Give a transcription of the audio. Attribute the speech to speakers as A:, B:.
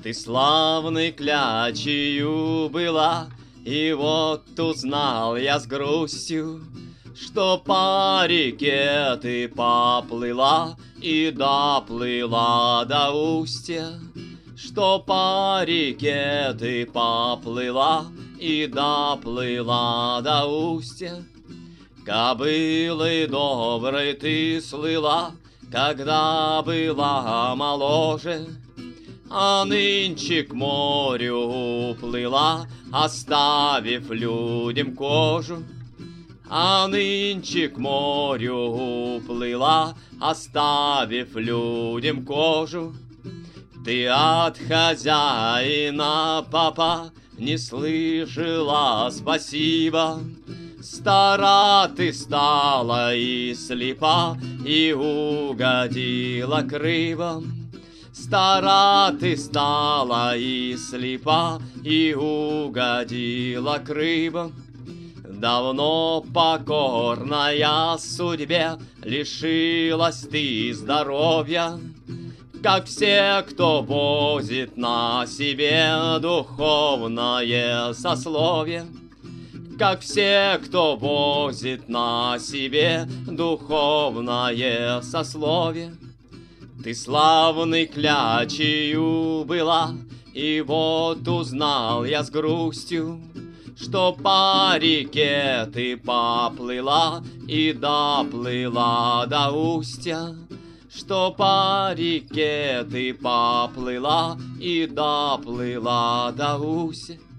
A: Ты славной клячею была, и вот узнал я с грустью, что по реке ты поплыла и доплыла до устья, что по реке ты поплыла и доплыла до устья. Кобылой доброй ты слыла, когда была моложе, а нынче к морю уплыла, оставив людям кожу. А нынче к морю уплыла, оставив людям кожу. Ты от хозяина папа не слышала спасибо. Стара ты стала и слепа, и угодила к рыбам. Стара ты стала и слепа, и угодила к рыбам. Давно покорная судьбе лишилась ты здоровья, как все, кто возит на себе духовное сословие. Как все, кто возит на себе духовное сословие. Ты славной клячею была, и вот узнал я с грустью, что по реке ты поплыла и доплыла до устья, что по реке ты поплыла и доплыла до устья.